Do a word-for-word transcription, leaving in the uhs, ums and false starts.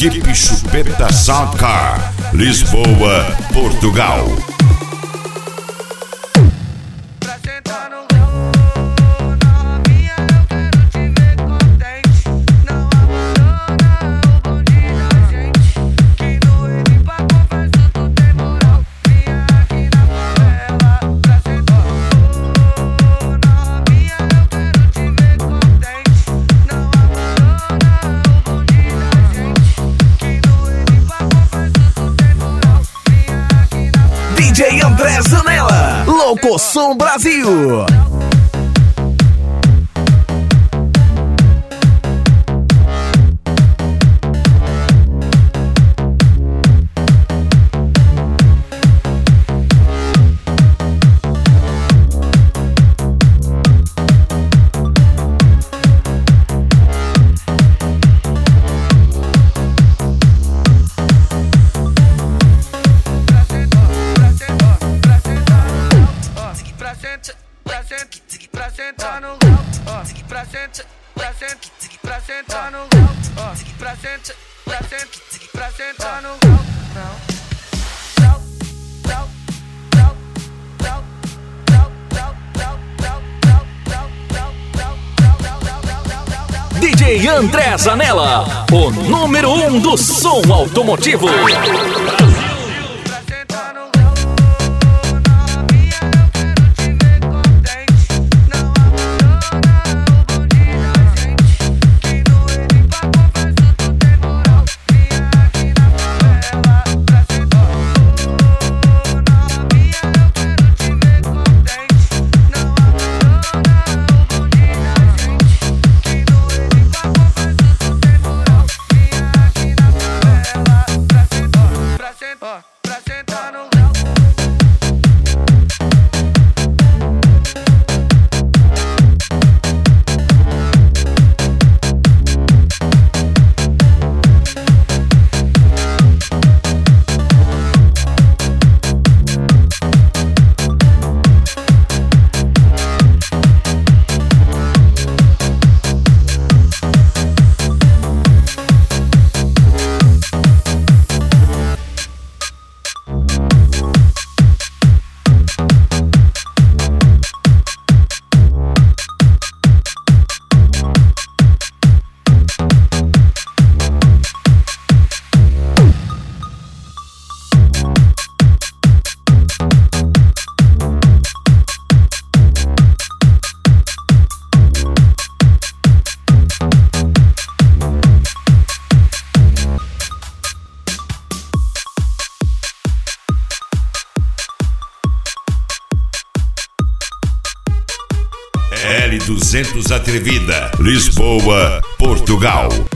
Equipe Chupeta Sound Car, Lisboa, Portugal. D J André Zanella, Locoção Brasil. Pra sentar no grau, pra sentar, pra sentar, pra sentar no grau, pra sentar, pra sentar, pra sentar no grau, grau, grau, grau, grau, grau, grau, grau, grau, grau, grau, grau, grau. D J André Zanella, o número um do som automotivo. Pra sentar no grau. L duzentos Atrevida, Lisboa, Portugal.